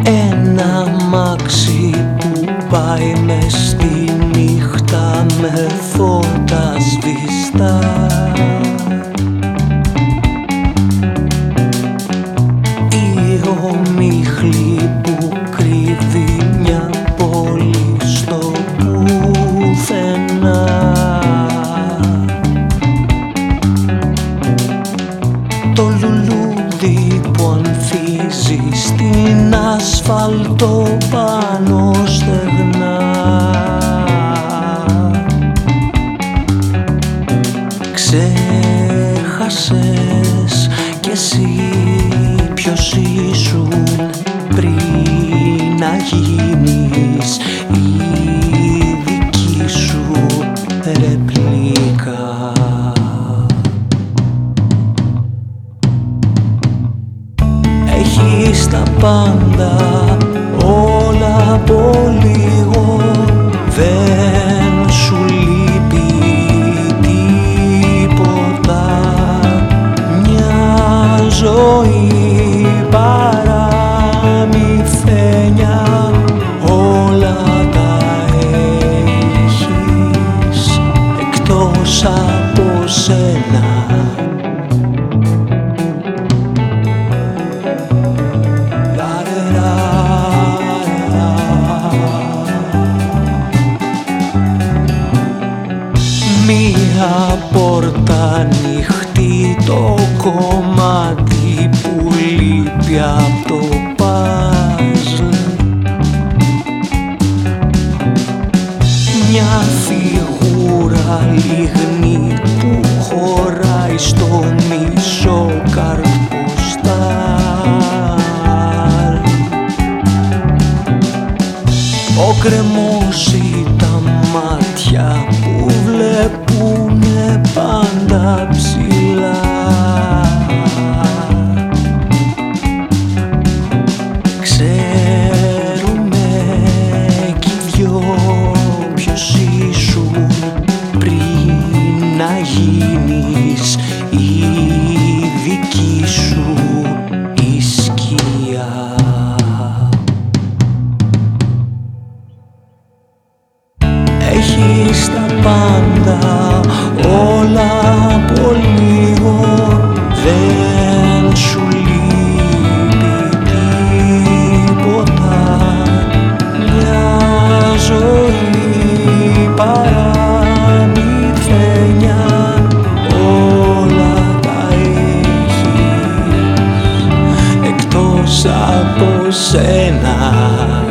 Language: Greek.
Ένα αμάξι που πάει μες στη νύχτα με φώτα σβηστά. Η ομίχλη που κρύβει μια πόλη στο πουθενά. Το λουλούδι που ανθίζει στην ασφαλτό πάνω στεγνά. Ξέχασες κι εσύ ποιος ήσουν πριν να γίνεις η δική σου ρεπλίκα. Έχεις τα πάντα, όλα από λίγο, δεν σου λείπει τίποτα. Μια ζωή παραμυθένια, όλα τα έχεις εκτός από σένα. Μία πόρτα ανοιχτή, το κομμάτι που λείπει απ' το παζλ. Μια φιγούρα λιγνή που χωράει στο μισό καρτποστάλ. Ο κρεμός ή τα μάτια που βλέπουνε πάντα ψηλά. Ξέρουμε κι οι δυο ποιος ήσουν πριν να γίνεις η δική σου η σκιά. Έχεις τα πάντα, όλα από λίγο, δεν σου λείπει τίποτα. Μια ζωή παραμυθένια, όλα τα έχεις εκτός από σένα.